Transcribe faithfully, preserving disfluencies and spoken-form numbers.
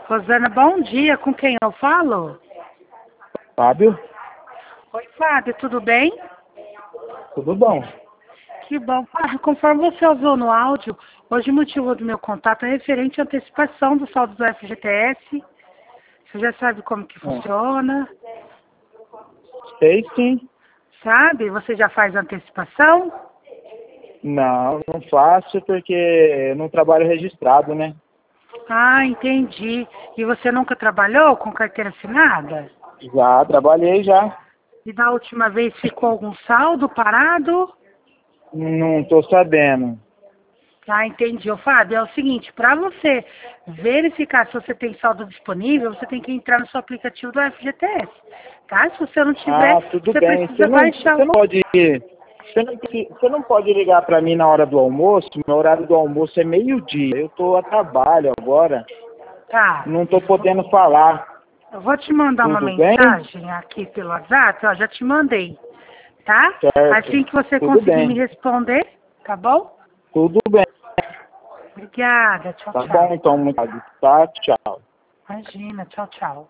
Rosana, bom dia. Com quem eu falo? Fábio, Oi, Fábio, tudo bem? tudo bom? Que bom. Fábio, conforme você ouviu no áudio, hoje o motivo do meu contato é referente à antecipação do saldo do F G T S. Você já sabe como que É. funciona? Sei sim. Sabe? Você já faz antecipação? Não, não faço porque eu não trabalho registrado, né? Ah, entendi. E você nunca trabalhou com carteira assinada? Já trabalhei já. E da última vez ficou algum saldo parado? Não tô sabendo. Ah, entendi. Ô, Fábio, é o seguinte, para você verificar se você tem saldo disponível, você tem que entrar no seu aplicativo do F G T S, tá? Se você não tiver, Ah, tudo você bem. Você precisa não, baixar. você não pode. Você não, preci- você não pode ligar para mim na hora do almoço. Meu horário do almoço é meio-dia. Eu tô a trabalho agora. Tá. Não tô podendo falar. Eu vou te mandar uma Tudo bem? mensagem aqui pelo WhatsApp, ó, já te mandei, tá? Certo. Assim que você Tudo conseguir me bem. responder, tá bom? Tudo bem. Obrigada. Tchau, Tá bom, tchau. então, muito obrigado. Tá, tchau. Imagina. Tchau, tchau.